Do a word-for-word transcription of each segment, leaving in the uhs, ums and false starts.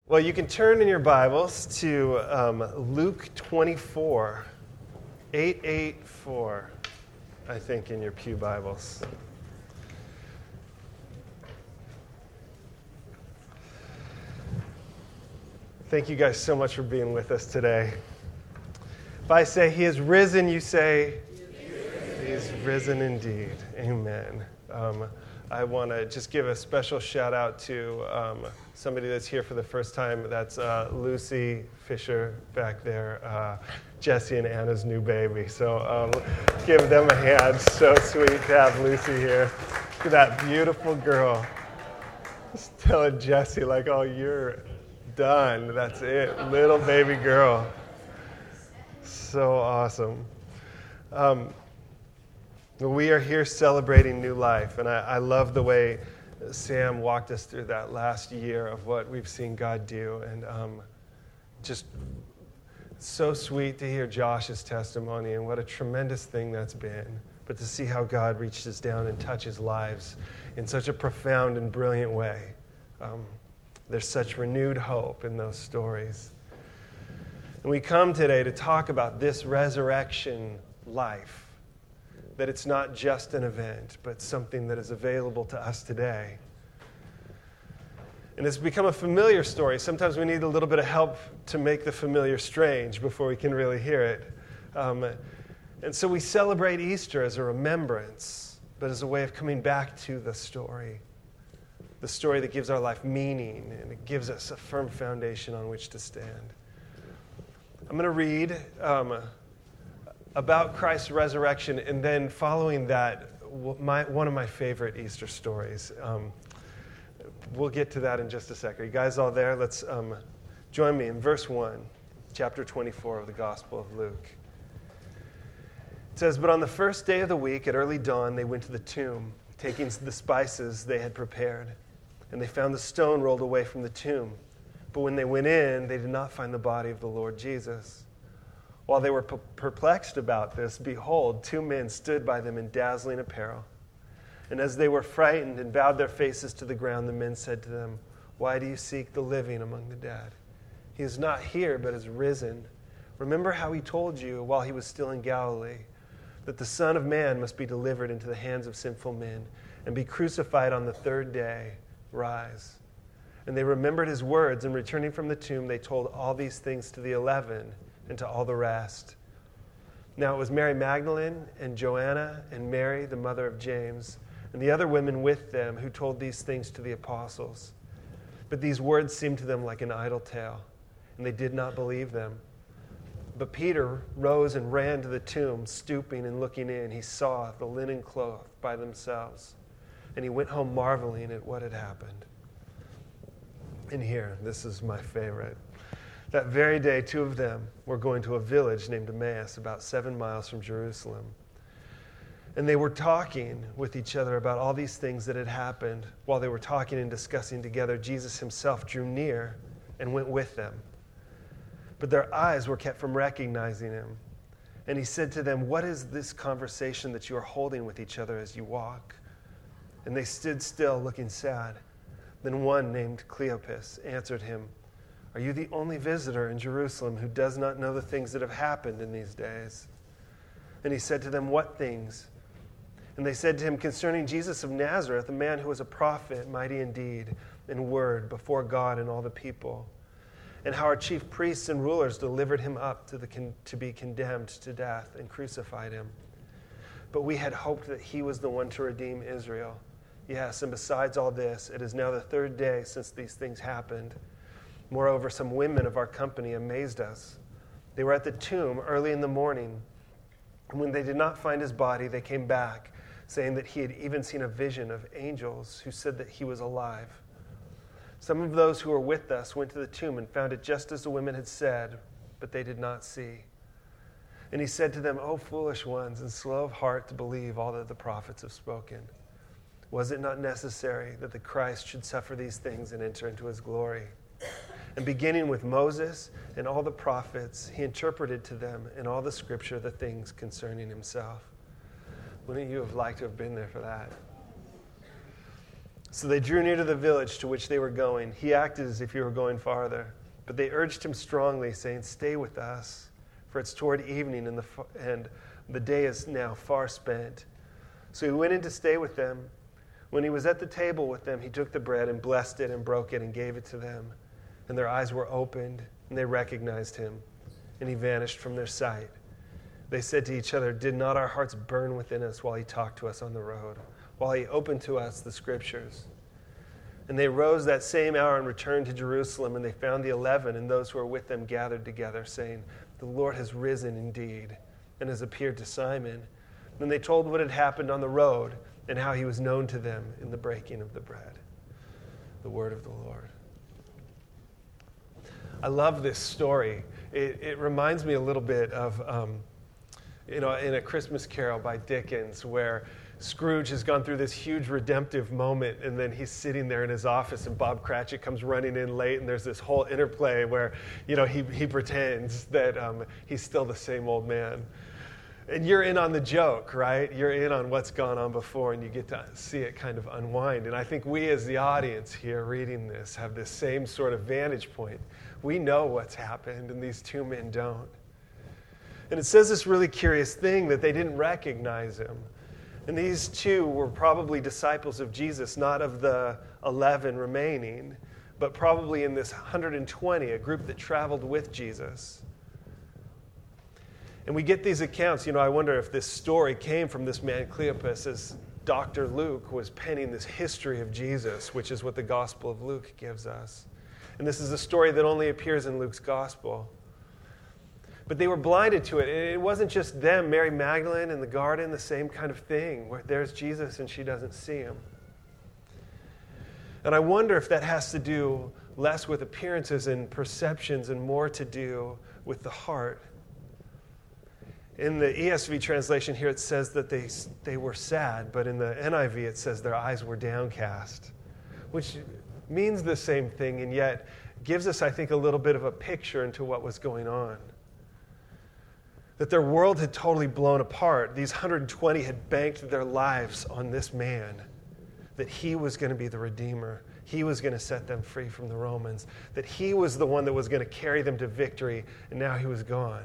Well, you can turn in your Bibles to um, Luke twenty-four, eight eighty-four, I think, in your pew Bibles. Thank you guys so much for being with us today. If I say he is risen, you say he is risen indeed. Amen. Um, I want to just give a special shout out to um, somebody that's here for the first time. That's uh, Lucy Fisher back there, uh, Jesse and Anna's new baby. So um, give them a hand. So sweet to have Lucy here. Look at that beautiful girl. Just telling Jesse, like, oh, you're done. That's it. Little baby girl. So awesome. Um, We are here celebrating new life, and I, I love the way Sam walked us through that last year of what we've seen God do, and um, just so sweet to hear Josh's testimony and what a tremendous thing that's been, but to see how God reaches down and touches lives in such a profound and brilliant way. Um, there's such renewed hope in those stories. And we come today to talk about this resurrection life. That it's not just an event, but something that is available to us today. And it's become a familiar story. Sometimes we need a little bit of help to make the familiar strange before we can really hear it. Um, and so we celebrate Easter as a remembrance, but as a way of coming back to the story. The story that gives our life meaning, and it gives us a firm foundation on which to stand. I'm going to read Um, about Christ's resurrection, and then following that, my, one of my favorite Easter stories. Um, we'll get to that in just a second. Are you guys all there? Let's um, join me in verse one, chapter twenty-four of the Gospel of Luke. It says, "But on the first day of the week, at early dawn, they went to the tomb, taking the spices they had prepared. And they found the stone rolled away from the tomb. But when they went in, they did not find the body of the Lord Jesus. While they were perplexed about this, behold, two men stood by them in dazzling apparel. And as they were frightened and bowed their faces to the ground, the men said to them, 'Why do you seek the living among the dead? He is not here, but is risen. Remember how he told you while he was still in Galilee, that the Son of Man must be delivered into the hands of sinful men and be crucified on the third day. Rise.' And they remembered his words, and returning from the tomb, they told all these things to the eleven and to all the rest. Now it was Mary Magdalene and Joanna and Mary, the mother of James, and the other women with them who told these things to the apostles. But these words seemed to them like an idle tale, and they did not believe them. But Peter rose and ran to the tomb, stooping and looking in. He saw the linen cloth by themselves, and he went home marveling at what had happened." And here, this is my favorite. "That very day, two of them were going to a village named Emmaus, about seven miles from Jerusalem. And they were talking with each other about all these things that had happened. While they were talking and discussing together, Jesus himself drew near and went with them. But their eyes were kept from recognizing him. And he said to them, 'What is this conversation that you are holding with each other as you walk?' And they stood still, looking sad. Then one named Cleopas answered him, 'Are you the only visitor in Jerusalem who does not know the things that have happened in these days?' And he said to them, 'What things?' And they said to him, 'Concerning Jesus of Nazareth, a man who was a prophet, mighty in deed and word before God and all the people, and how our chief priests and rulers delivered him up to, the con- to be condemned to death and crucified him. But we had hoped that he was the one to redeem Israel. Yes, and besides all this, it is now the third day since these things happened. Moreover, some women of our company amazed us. They were at the tomb early in the morning, and when they did not find his body, they came back, saying that he had even seen a vision of angels who said that he was alive. Some of those who were with us went to the tomb and found it just as the women had said, but they did not see. And he said to them, 'O foolish ones, and slow of heart to believe all that the prophets have spoken. Was it not necessary that the Christ should suffer these things and enter into his glory?' And beginning with Moses and all the prophets, he interpreted to them in all the scripture the things concerning himself." Wouldn't you have liked to have been there for that? So they drew near to the village to which they were going. He acted as if he were going farther. But they urged him strongly, saying, "Stay with us, for it's toward evening, and the, and the day is now far spent." So he went in to stay with them. When he was at the table with them, he took the bread and blessed it and broke it and gave it to them. And their eyes were opened, and they recognized him, and he vanished from their sight. They said to each other, "Did not our hearts burn within us while he talked to us on the road, while he opened to us the Scriptures?" And they rose that same hour and returned to Jerusalem, and they found the eleven and those who were with them gathered together, saying, "The Lord has risen indeed, and has appeared to Simon." Then they told what had happened on the road, and how he was known to them in the breaking of the bread. The word of the Lord. I love this story. It, it reminds me a little bit of, um, you know, in A Christmas Carol by Dickens, where Scrooge has gone through this huge redemptive moment, and then he's sitting there in his office, and Bob Cratchit comes running in late, and there's this whole interplay where, you know, he, he pretends that um, he's still the same old man. And you're in on the joke, right? You're in on what's gone on before, and you get to see it kind of unwind. And I think we as the audience here reading this have this same sort of vantage point. We know what's happened, and these two men don't. And it says this really curious thing that they didn't recognize him. And these two were probably disciples of Jesus, not of the eleven remaining, but probably in this one hundred twenty, a group that traveled with Jesus. And we get these accounts. You know, I wonder if this story came from this man Cleopas, as Doctor Luke was penning this history of Jesus, which is what the Gospel of Luke gives us. And this is a story that only appears in Luke's Gospel. But they were blinded to it. And it wasn't just them, Mary Magdalene in the garden, the same kind of thing, where there's Jesus and she doesn't see him. And I wonder if that has to do less with appearances and perceptions and more to do with the heart. In the E S V translation here, it says that they, they were sad, but in the N I V, it says their eyes were downcast, which means the same thing, and yet gives us, I think, a little bit of a picture into what was going on. That their world had totally blown apart. These one hundred twenty had banked their lives on this man, that he was going to be the Redeemer. He was going to set them free from the Romans, that he was the one that was going to carry them to victory, and now he was gone.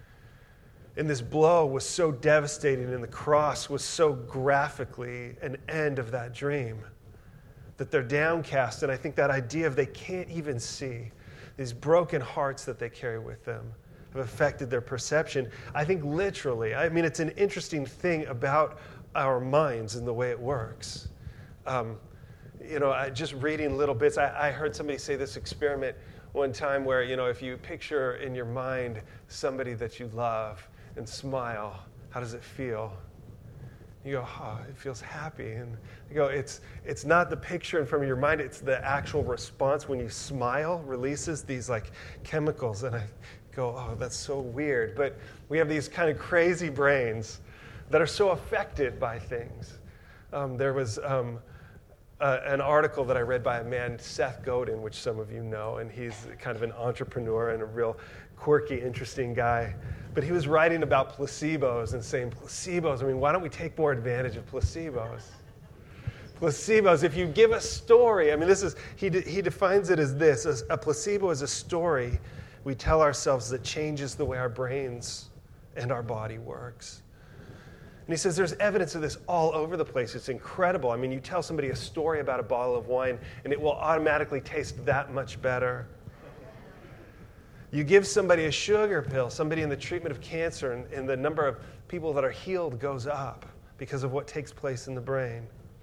And this blow was so devastating, and the cross was so graphically an end of that dream, that they're downcast. And I think that idea of they can't even see, these broken hearts that they carry with them, have affected their perception. I think literally, I mean, it's an interesting thing about our minds and the way it works. Um, you know, I, just reading little bits, I, I heard somebody say this experiment one time where, you know, if you picture in your mind somebody that you love and smile, how does it feel? You go, oh, it feels happy. And you go, it's it's not the picture in front of your mind, it's the actual response when you smile releases these like chemicals. And I go, oh, that's so weird. But we have these kind of crazy brains that are so affected by things. Um, there was um, uh, an article that I read by a man, Seth Godin, which some of you know, and he's kind of an entrepreneur and a real quirky, interesting guy. But he was writing about placebos and saying, placebos, I mean, why don't we take more advantage of placebos? Placebos, if you give a story, I mean, this is, he de- he defines it as this, as a placebo is a story we tell ourselves that changes the way our brains and our body works. And he says there's evidence of this all over the place. It's incredible. I mean, you tell somebody a story about a bottle of wine, and it will automatically taste that much better. You give somebody a sugar pill, somebody in the treatment of cancer, and, and the number of people that are healed goes up because of what takes place in the brain.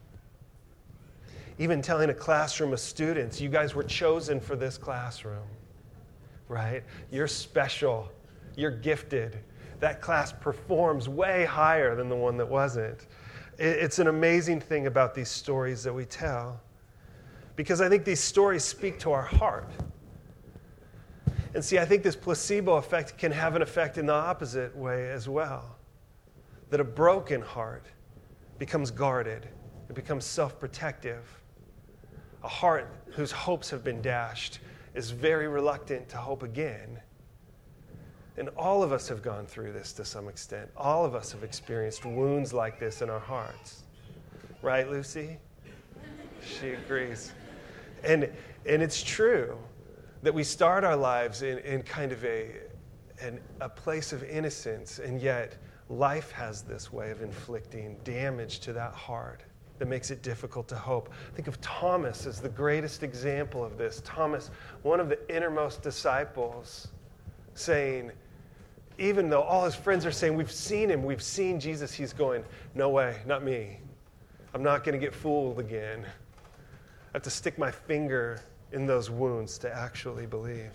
Even telling a classroom of students, you guys were chosen for this classroom, right? You're special. You're gifted. That class performs way higher than the one that wasn't. It, it's an amazing thing about these stories that we tell, because I think these stories speak to our heart. And see, I think this placebo effect can have an effect in the opposite way as well. That a broken heart becomes guarded. It becomes self-protective. A heart whose hopes have been dashed is very reluctant to hope again. And all of us have gone through this to some extent. All of us have experienced wounds like this in our hearts. Right, Lucy? She agrees. And and it's true that we start our lives in, in kind of a, an, a place of innocence, and yet life has this way of inflicting damage to that heart that makes it difficult to hope. Think of Thomas as the greatest example of this. Thomas, one of the innermost disciples, saying, even though all his friends are saying, we've seen him, we've seen Jesus, he's going, no way, not me. I'm not going to get fooled again. I have to stick my finger in those wounds to actually believe.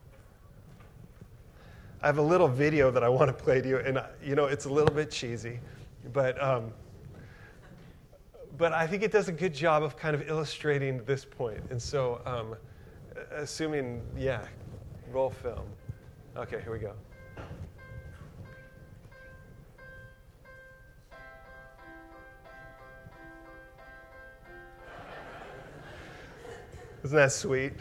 I have a little video that I want to play to you, and you know, it's a little bit cheesy, but um, but I think it does a good job of kind of illustrating this point. And so, um, assuming, yeah, roll film. Okay, here we go. Isn't that sweet?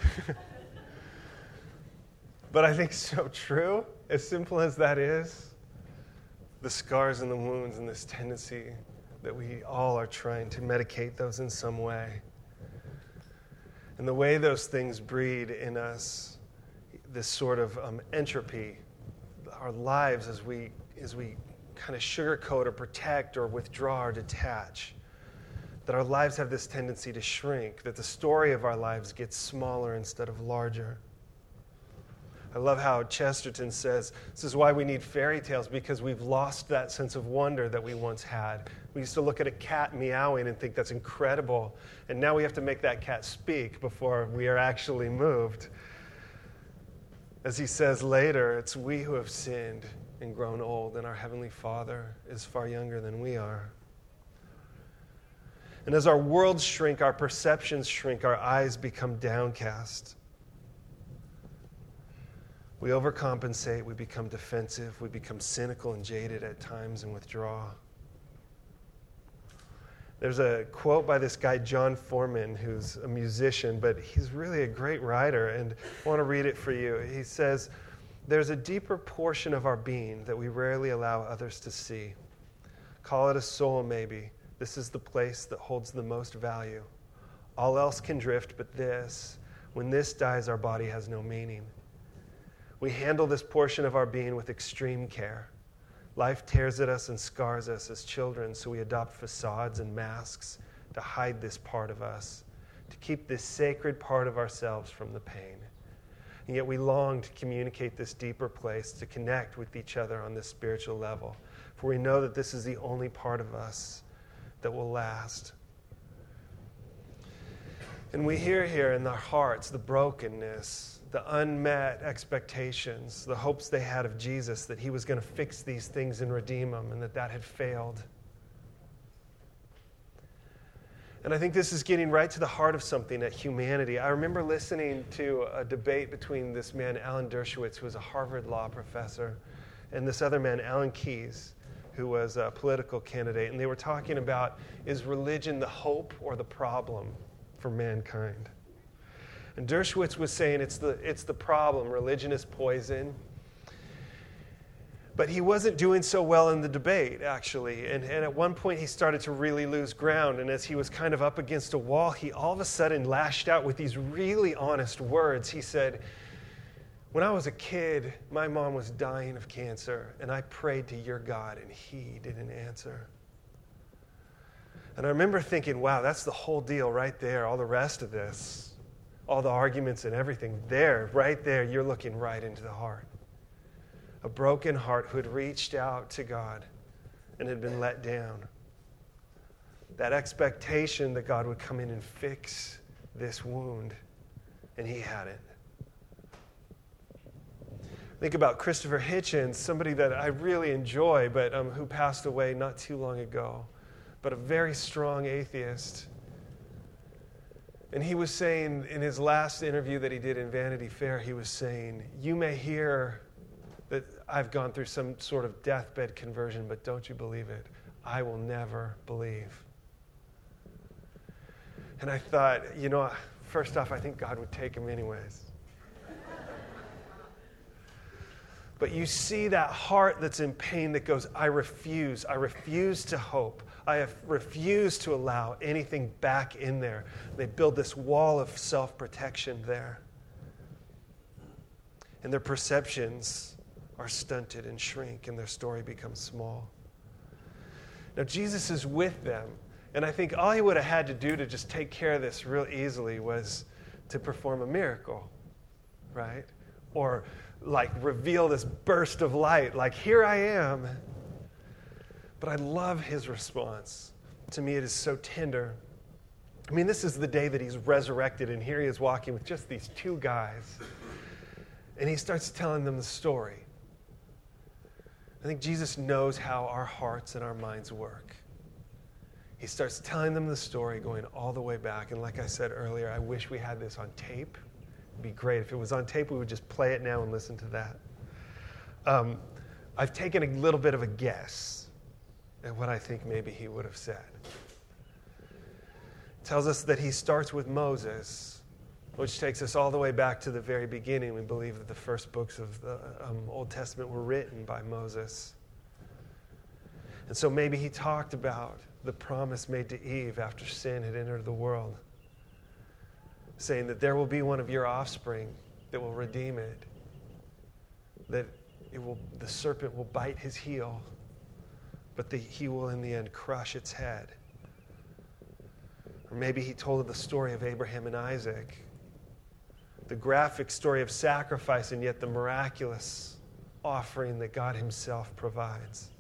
But I think so true, as simple as that is, the scars and the wounds and this tendency that we all are trying to medicate those in some way. And the way those things breed in us this sort of um, entropy, our lives as we, as we kind of sugarcoat or protect or withdraw or detach, that our lives have this tendency to shrink, that the story of our lives gets smaller instead of larger. I love how Chesterton says, this is why we need fairy tales, because we've lost that sense of wonder that we once had. We used to look at a cat meowing and think that's incredible, and now we have to make that cat speak before we are actually moved. As he says later, it's we who have sinned and grown old, and our Heavenly Father is far younger than we are. And as our worlds shrink, our perceptions shrink, our eyes become downcast. We overcompensate, we become defensive, we become cynical and jaded at times and withdraw. There's a quote by this guy, John Foreman, who's a musician, but he's really a great writer, and I want to read it for you. He says, "There's a deeper portion of our being that we rarely allow others to see. Call it a soul, maybe. This is the place that holds the most value. All else can drift, but this, when this dies, our body has no meaning. We handle this portion of our being with extreme care. Life tears at us and scars us as children, so we adopt facades and masks to hide this part of us, to keep this sacred part of ourselves from the pain. And yet we long to communicate this deeper place, to connect with each other on this spiritual level, for we know that this is the only part of us that will last." And we hear here in their hearts the brokenness, the unmet expectations, the hopes they had of Jesus, that he was going to fix these things and redeem them, and that that had failed. And I think this is getting right to the heart of something at humanity. I remember listening to a debate between this man, Alan Dershowitz, who was a Harvard law professor, and this other man, Alan Keyes, who was a political candidate. And they were talking about, is religion the hope or the problem for mankind? And Dershowitz was saying it's the, it's the problem. Religion is poison. But he wasn't doing so well in the debate, actually. And, and at one point, he started to really lose ground. And as he was kind of up against a wall, he all of a sudden lashed out with these really honest words. He said, "When I was a kid, my mom was dying of cancer, and I prayed to your God, and he didn't answer." And I remember thinking, wow, that's the whole deal right there, all the rest of this, all the arguments and everything, there, right there, you're looking right into the heart. A broken heart who had reached out to God and had been let down. That expectation that God would come in and fix this wound, and he hadn't. Think about Christopher Hitchens, somebody that I really enjoy, but um, who passed away not too long ago, but a very strong atheist. And he was saying in his last interview that he did in Vanity Fair, he was saying, "You may hear that I've gone through some sort of deathbed conversion, but don't you believe it? I will never believe." And I thought, you know, first off, I think God would take him anyways. But you see that heart that's in pain that goes, I refuse. I refuse to hope. I have refused to allow anything back in there. They build this wall of self-protection there. And their perceptions are stunted and shrink, and their story becomes small. Now, Jesus is with them, and I think all he would have had to do to just take care of this real easily was to perform a miracle, right? Or like reveal this burst of light, like, here I am. But I love his response. To me, it is so tender. I mean, this is the day that he's resurrected, and here he is walking with just these two guys. And he starts telling them the story. I think Jesus knows how our hearts and our minds work. He starts telling them the story, going all the way back. And like I said earlier, I wish we had this on tape. It'd be great. If it was on tape, we would just play it now and listen to that. Um, I've taken a little bit of a guess at what I think maybe he would have said. It tells us that he starts with Moses, which takes us all the way back to the very beginning. We believe that the first books of the um, Old Testament were written by Moses. And so maybe he talked about the promise made to Eve after sin had entered the world, saying that there will be one of your offspring that will redeem it, that it will, the serpent will bite his heel, but the, he will in the end crush its head. Or maybe he told the story of Abraham and Isaac, the graphic story of sacrifice and yet the miraculous offering that God himself provides.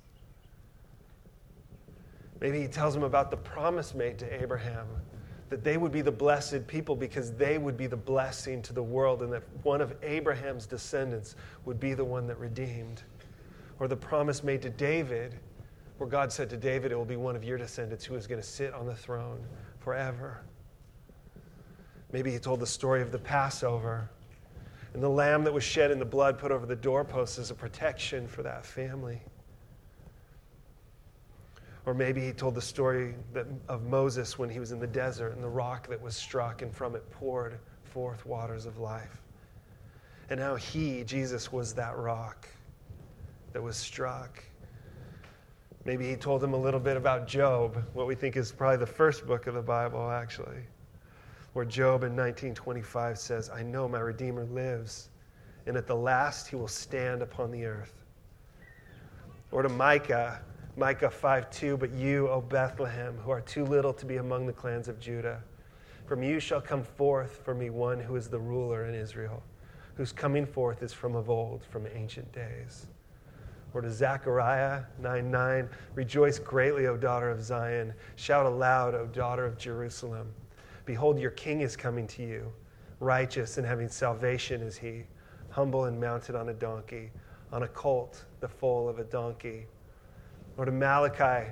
Maybe he tells them about the promise made to Abraham, that they would be the blessed people because they would be the blessing to the world, and that one of Abraham's descendants would be the one that redeemed. Or the promise made to David, where God said to David, it will be one of your descendants who is going to sit on the throne forever. Maybe he told the story of the Passover and the lamb that was shed and the blood put over the doorposts as a protection for that family. Or maybe he told the story that, of Moses when he was in the desert and the rock that was struck and from it poured forth waters of life. And how he, Jesus, was that rock that was struck. Maybe he told them a little bit about Job, what we think is probably the first book of the Bible, actually, where Job in nineteen twenty-five says, I know my Redeemer lives, and at the last he will stand upon the earth. Or to Micah, Micah five two, but you, O Bethlehem, who are too little to be among the clans of Judah, from you shall come forth for me one who is the ruler in Israel, whose coming forth is from of old, from ancient days. Or to Zechariah nine nine, rejoice greatly, O daughter of Zion. Shout aloud, O daughter of Jerusalem. Behold, your king is coming to you. Righteous and having salvation is he, humble and mounted on a donkey, on a colt, the foal of a donkey. Or to Malachi,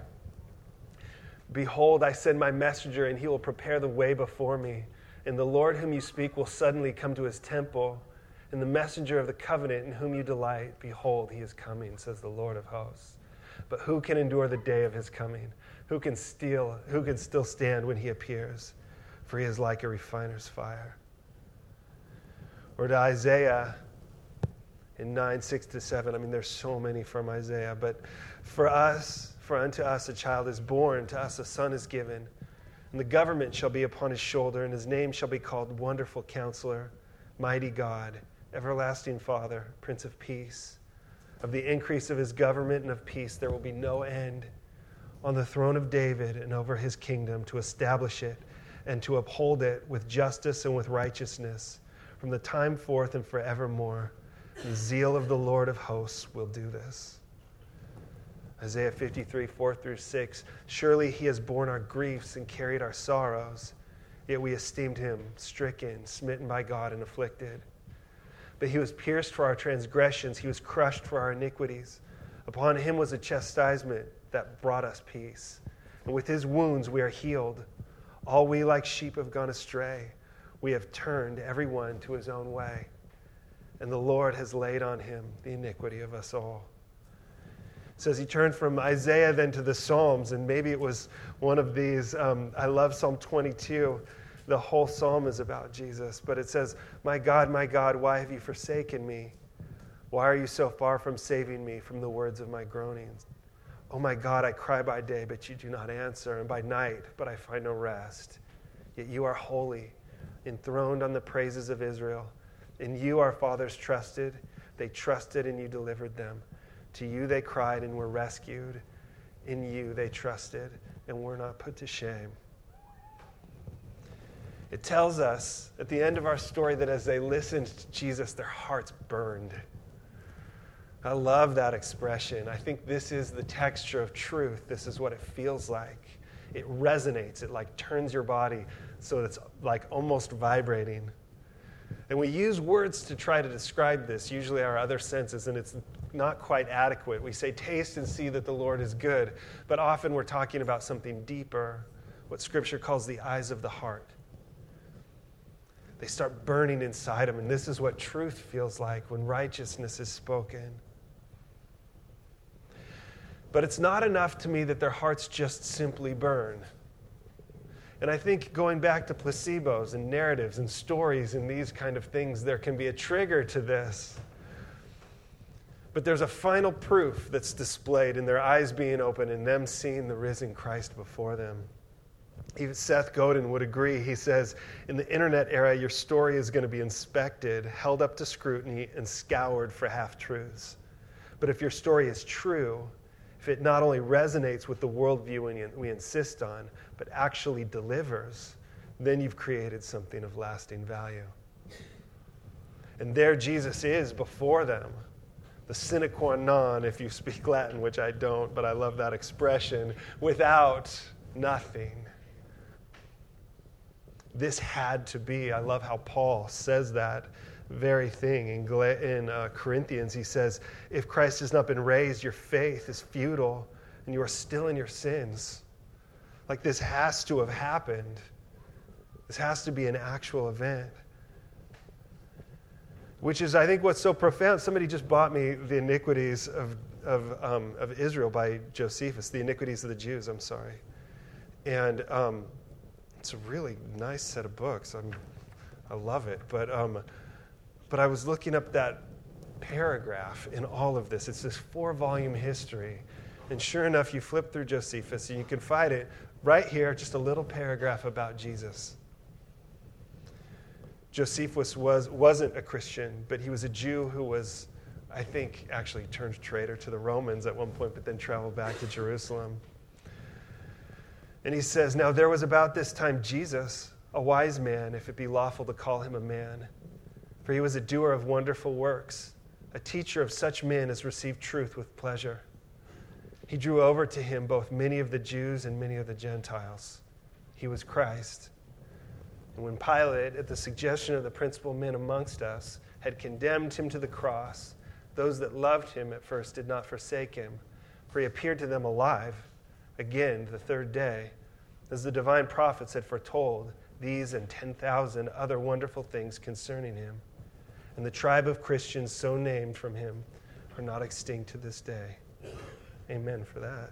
behold, I send my messenger, and he will prepare the way before me. And the Lord whom you speak will suddenly come to his temple. And the messenger of the covenant in whom you delight, behold, he is coming, says the Lord of hosts. But who can endure the day of his coming? Who can steal, who can still stand when he appears? For he is like a refiner's fire. Or to Isaiah in nine, six to seven. I mean, there's so many from Isaiah. But for us, for unto us a child is born, to us a son is given. And the government shall be upon his shoulder, and his name shall be called Wonderful Counselor, Mighty God, Everlasting Father, Prince of Peace. Of the increase of his government and of peace there will be no end, on the throne of David and over his kingdom, to establish it and to uphold it with justice and with righteousness from the time forth and forevermore. The zeal of the Lord of hosts will do this. Isaiah fifty-three, four through six. Surely he has borne our griefs and carried our sorrows, yet we esteemed him stricken, smitten by God, and afflicted. But he was pierced for our transgressions, he was crushed for our iniquities. Upon him was a chastisement that brought us peace. And with his wounds we are healed. All we like sheep have gone astray. We have turned every one to his own way. And the Lord has laid on him the iniquity of us all. It says he turned from Isaiah then to the Psalms, and maybe it was one of these. Um, I love Psalm twenty-two. The whole psalm is about Jesus, but it says, my God, my God, why have you forsaken me? Why are you so far from saving me from the words of my groanings? Oh my God, I cry by day, but you do not answer, and by night, but I find no rest. Yet you are holy, enthroned on the praises of Israel. In you our fathers trusted. They trusted and you delivered them. To you they cried and were rescued. In you they trusted and were not put to shame. It tells us at the end of our story that as they listened to Jesus, their hearts burned. I love that expression. I think this is the texture of truth. This is what it feels like. It resonates. It like turns your body so it's like almost vibrating. And we use words to try to describe this, usually our other senses, and it's not quite adequate. We say, taste and see that the Lord is good, but often we're talking about something deeper, what Scripture calls the eyes of the heart. They start burning inside them, and this is what truth feels like when righteousness is spoken. But it's not enough to me that their hearts just simply burn. And I think going back to placebos and narratives and stories and these kind of things, there can be a trigger to this. But there's a final proof that's displayed in their eyes being open and them seeing the risen Christ before them. Even Seth Godin would agree. He says, in the internet era, your story is going to be inspected, held up to scrutiny, and scoured for half-truths. But if your story is true, if it not only resonates with the worldview we insist on, but actually delivers, then you've created something of lasting value. And there Jesus is before them, the sine qua non, if you speak Latin, which I don't, but I love that expression, without nothing. This had to be. I love how Paul says that very thing. In, in uh, Corinthians, he says, if Christ has not been raised, your faith is futile, and you are still in your sins. Like this has to have happened. This has to be an actual event. Which is, I think, what's so profound. Somebody just bought me The Iniquities of, of, um, of Israel by Josephus, The Iniquities of the Jews, I'm sorry. And um, it's a really nice set of books. I'm, I love it. But um, but I was looking up that paragraph in all of this. It's this four-volume history. And sure enough, you flip through Josephus, and you can find it right here, just a little paragraph about Jesus. Josephus was, wasn't a Christian, but he was a Jew who was, I think, actually turned traitor to the Romans at one point, but then traveled back to Jerusalem. And he says, now there was about this time Jesus, a wise man, if it be lawful to call him a man. For he was a doer of wonderful works, a teacher of such men as received truth with pleasure. He drew over to him both many of the Jews and many of the Gentiles. He was Christ. And when Pilate, at the suggestion of the principal men amongst us, had condemned him to the cross, those that loved him at first did not forsake him, for he appeared to them alive, again the third day, as the divine prophets had foretold, these and ten thousand other wonderful things concerning him. And the tribe of Christians so named from him are not extinct to this day. Amen for that.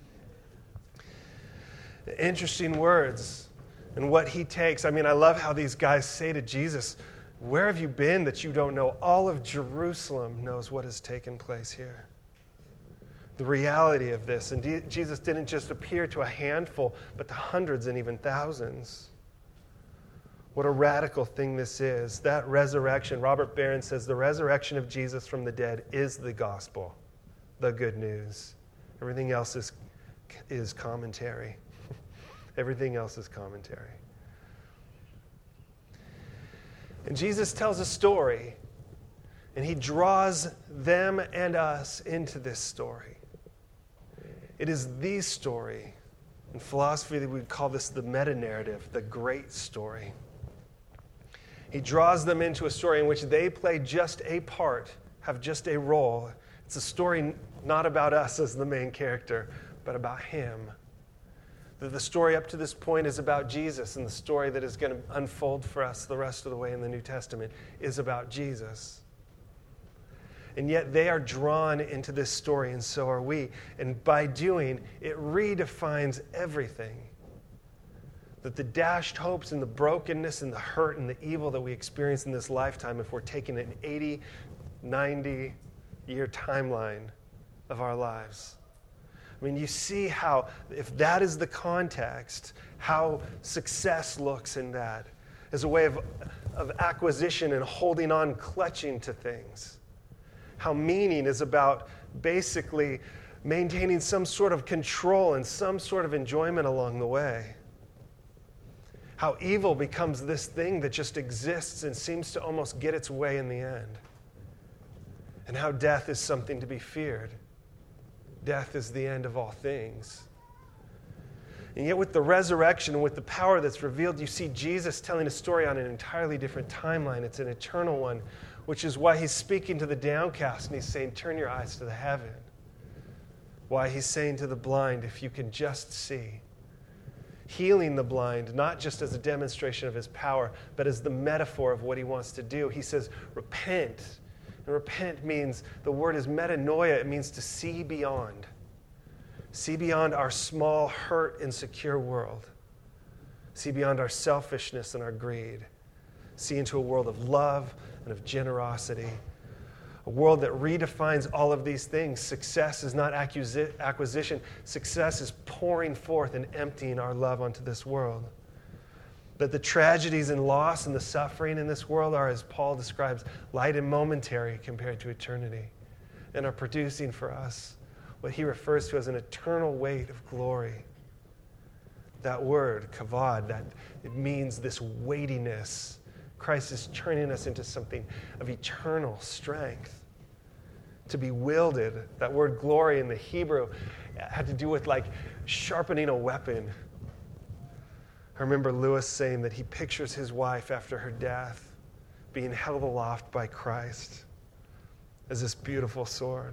Interesting words. And what he takes. I mean, I love how these guys say to Jesus, where have you been that you don't know? All of Jerusalem knows what has taken place here. The reality of this. And D- Jesus didn't just appear to a handful, but to hundreds and even thousands. What a radical thing this is. That resurrection, Robert Barron says, the resurrection of Jesus from the dead is the gospel, the good news. Everything else is, is commentary. Everything else is commentary. And Jesus tells a story, and he draws them and us into this story. It is the story. In philosophy, we would call this the meta-narrative, the great story. He draws them into a story in which they play just a part, have just a role. It's a story not about us as the main character, but about him. The, the story up to this point is about Jesus, and the story that is going to unfold for us the rest of the way in the New Testament is about Jesus. And yet they are drawn into this story, and so are we. And by doing, it redefines everything. That the dashed hopes and the brokenness and the hurt and the evil that we experience in this lifetime, if we're taking an eighty ninety-year timeline of our lives. I mean, you see how, if that is the context, how success looks in that as a way of, of acquisition and holding on, clutching to things. How meaning is about basically maintaining some sort of control and some sort of enjoyment along the way. How evil becomes this thing that just exists and seems to almost get its way in the end. And how death is something to be feared. Death is the end of all things. And yet with the resurrection and with the power that's revealed, you see Jesus telling a story on an entirely different timeline. It's an eternal one, which is why he's speaking to the downcast and he's saying, turn your eyes to the heaven. Why he's saying to the blind, if you can just see. Healing the blind, not just as a demonstration of his power, but as the metaphor of what he wants to do. He says, repent. And repent means, the word is metanoia. It means to see beyond. See beyond our small, hurt, insecure world. See beyond our selfishness and our greed. See into a world of love and of generosity. A world that redefines all of these things. Success is not acquisition. Success is pouring forth and emptying our love onto this world. That the tragedies and loss and the suffering in this world are, as Paul describes, light and momentary compared to eternity, and are producing for us what he refers to as an eternal weight of glory. That word, kavod, that it means this weightiness. Christ is turning us into something of eternal strength. To be wielded, that word glory in the Hebrew had to do with like sharpening a weapon. I remember Lewis saying that he pictures his wife after her death being held aloft by Christ as this beautiful sword.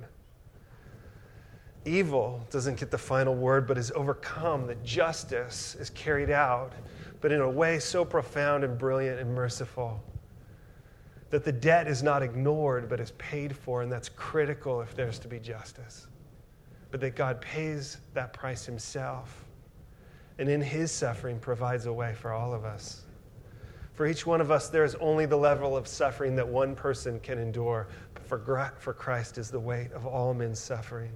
Evil doesn't get the final word, but is overcome. That justice is carried out, but in a way so profound and brilliant and merciful. That the debt is not ignored, but is paid for, and that's critical if there's to be justice. But that God pays that price himself, and in his suffering provides a way for all of us. For each one of us, there is only the level of suffering that one person can endure, but for, for Christ is the weight of all men's suffering.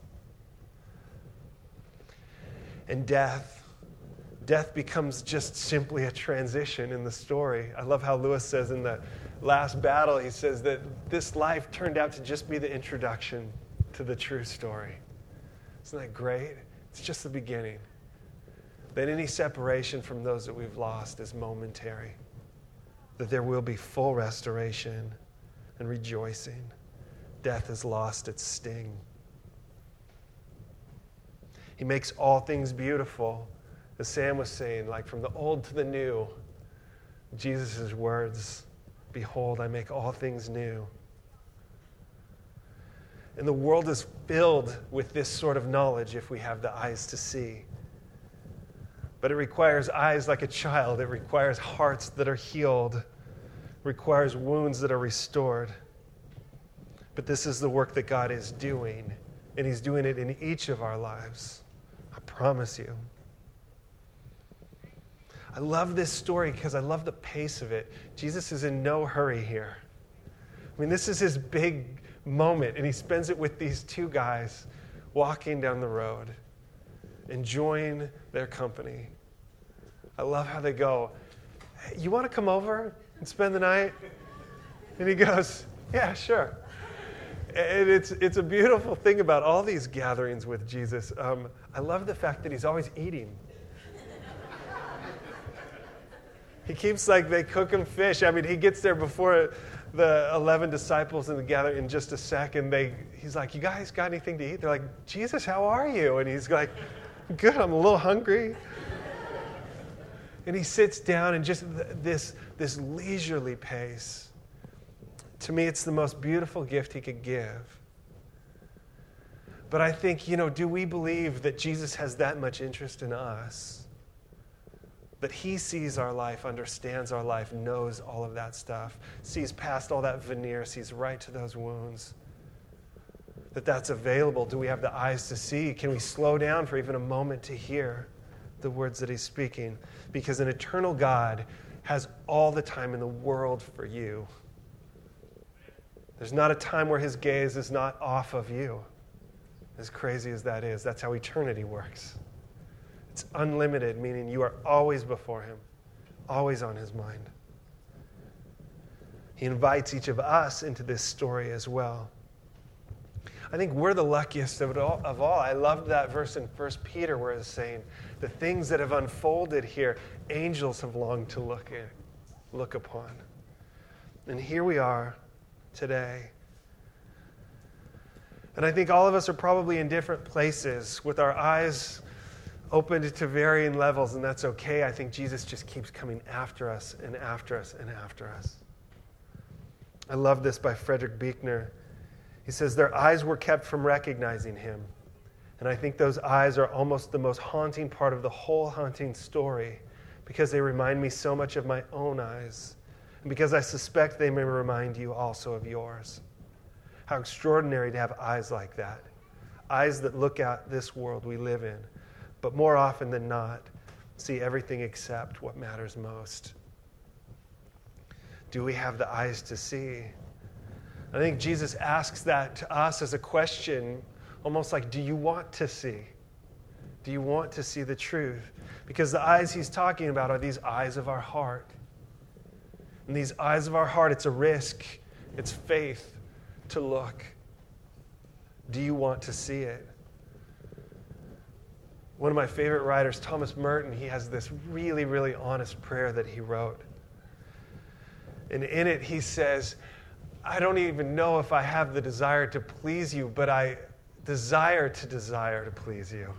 And death, death becomes just simply a transition in the story. I love how Lewis says in the last battle, he says that this life turned out to just be the introduction to the true story. Isn't that great? It's just the beginning. That any separation from those that we've lost is momentary. That there will be full restoration and rejoicing. Death has lost its sting. He makes all things beautiful. As Sam was saying, like from the old to the new, Jesus' words, behold, I make all things new. And the world is filled with this sort of knowledge if we have the eyes to see. But it requires eyes like a child. It requires hearts that are healed. It requires wounds that are restored. But this is the work that God is doing. And he's doing it in each of our lives. I promise you. I love this story because I love the pace of it. Jesus is in no hurry here. I mean, this is his big moment, and he spends it with these two guys walking down the road, enjoying their company. I love how they go, hey, you want to come over and spend the night? And he goes, yeah, sure. And it's it's a beautiful thing about all these gatherings with Jesus. Um, I love the fact that he's always eating. He keeps like they cook him fish. I mean, he gets there before the eleven disciples in the gathering in just a second. They he's like, you guys got anything to eat? They're like, Jesus, how are you? And he's like, good, I'm a little hungry. And he sits down and just this this leisurely pace. To me, it's the most beautiful gift he could give. But I think, you know, do we believe that Jesus has that much interest in us? That he sees our life, understands our life, knows all of that stuff, sees past all that veneer, sees right to those wounds. That that's available. Do we have the eyes to see? Can we slow down for even a moment to hear the words that he's speaking? Because an eternal God has all the time in the world for you. There's not a time where his gaze is not off of you. As crazy as that is, that's how eternity works. It's unlimited, meaning you are always before him, always on his mind. He invites each of us into this story as well. I think we're the luckiest of it all. Of all. I loved that verse in First Peter where it's saying, the things that have unfolded here, angels have longed to look at, look upon. And here we are today. And I think all of us are probably in different places with our eyes opened to varying levels, and that's okay. I think Jesus just keeps coming after us and after us and after us. I love this by Frederick Buechner. He says, their eyes were kept from recognizing him. And I think those eyes are almost the most haunting part of the whole haunting story because they remind me so much of my own eyes. And because I suspect they may remind you also of yours. How extraordinary to have eyes like that. Eyes that look at this world we live in, but more often than not, see everything except what matters most. Do we have the eyes to see? I think Jesus asks that to us as a question, almost like, do you want to see? Do you want to see the truth? Because the eyes he's talking about are these eyes of our heart. And these eyes of our heart, it's a risk, it's faith to look. Do you want to see it? One of my favorite writers, Thomas Merton, he has this really, really honest prayer that he wrote. And in it he says, I don't even know if I have the desire to please you, but I desire to desire to please you.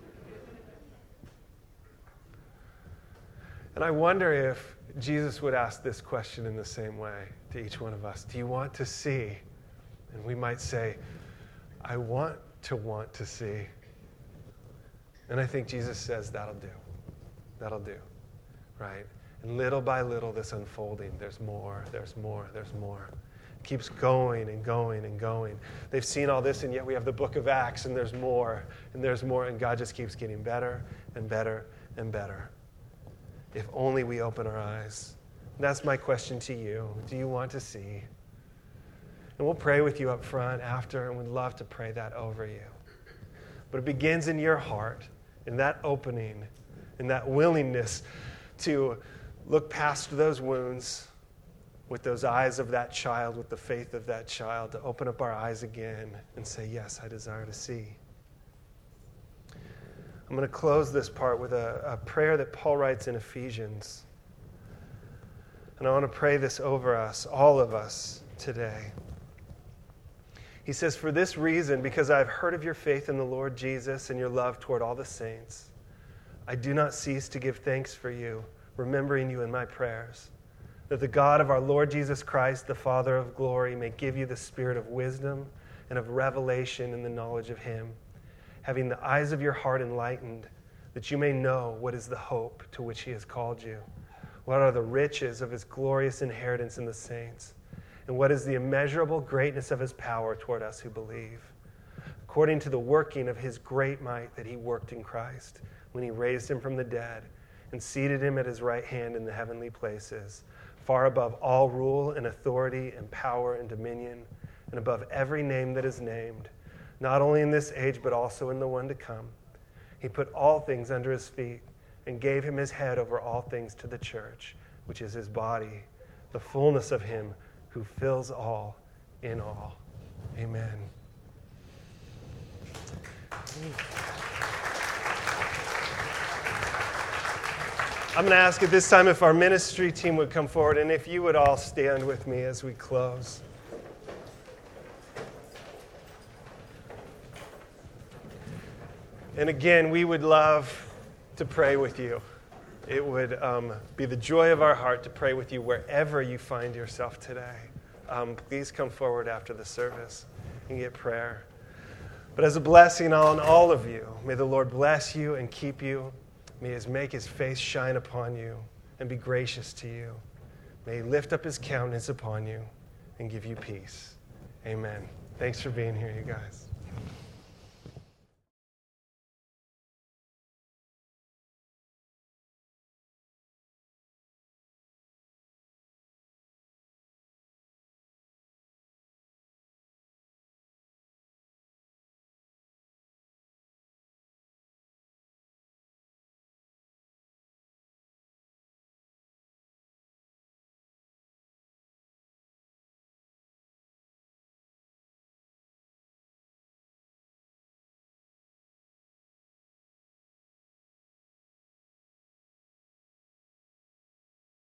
And I wonder if Jesus would ask this question in the same way to each one of us. Do you want to see? And we might say, I want to want to see. And I think Jesus says, that'll do. That'll do. Right? And little by little, this unfolding, there's more, there's more, there's more. It keeps going and going and going. They've seen all this, and yet we have the book of Acts, and there's more, and there's more, and God just keeps getting better and better and better. If only we open our eyes. And that's my question to you. Do you want to see? And we'll pray with you up front after, and we'd love to pray that over you. But it begins in your heart, in that opening, in that willingness to look past those wounds with those eyes of that child, with the faith of that child, to open up our eyes again and say, yes, I desire to see. I'm going to close this part with a, a prayer that Paul writes in Ephesians. And I want to pray this over us, all of us, today. He says, for this reason, because I have heard of your faith in the Lord Jesus and your love toward all the saints, I do not cease to give thanks for you, remembering you in my prayers, that the God of our Lord Jesus Christ, the Father of glory, may give you the spirit of wisdom and of revelation in the knowledge of him, having the eyes of your heart enlightened, that you may know what is the hope to which he has called you, what are the riches of his glorious inheritance in the saints, and what is the immeasurable greatness of his power toward us who believe, according to the working of his great might that he worked in Christ, when he raised him from the dead and seated him at his right hand in the heavenly places, far above all rule and authority and power and dominion, and above every name that is named, not only in this age but also in the one to come. He put all things under his feet and gave him his head over all things to the church, which is his body, the fullness of him who fills all in all. Amen. I'm going to ask at this time if our ministry team would come forward, and if you would all stand with me as we close. And again, we would love to pray with you. It would um, be the joy of our heart to pray with you wherever you find yourself today. Um, please come forward after the service and get prayer. But as a blessing on all of you, may the Lord bless you and keep you. May he make his face shine upon you and be gracious to you. May he lift up his countenance upon you and give you peace. Amen. Thanks for being here, you guys.